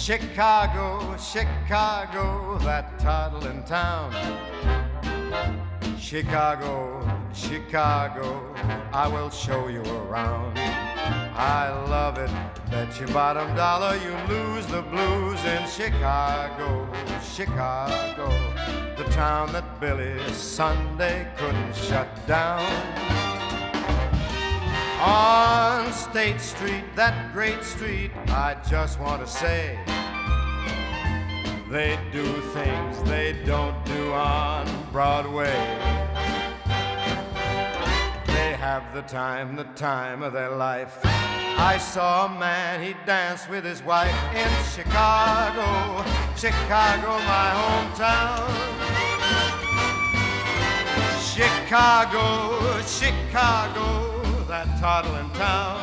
Chicago, Chicago, that toddling town. Chicago, Chicago, I will show you around. I love it, bet your bottom dollar you lose the blues in Chicago, Chicago, the town that Billy Sunday couldn't shut down. On State Street, that great street, I just want to say, they do things they don't do on Broadway. They have the time of their life. I saw a man, he danced with his wife in Chicago, Chicago, my hometown. Chicago, Chicago, that toddling town.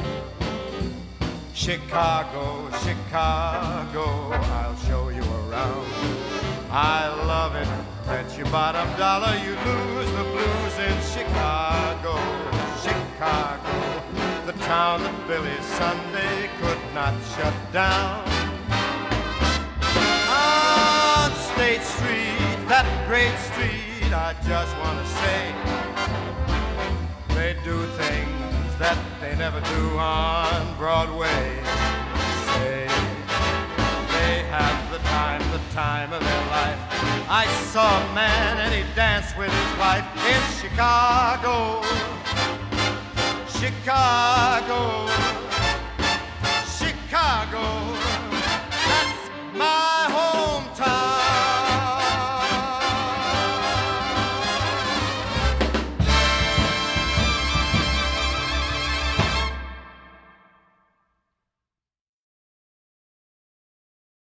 Chicago, Chicago, I'll show you around. I love it, bet your bottom dollar you lose the blues in Chicago, Chicago, the town that Billy Sunday could not shut down. On State Street, that great street, I just want to say, they do things that they never do on Broadway. Say they have the time of their life. I saw a man and he danced with his wife in Chicago, Chicago, Chicago.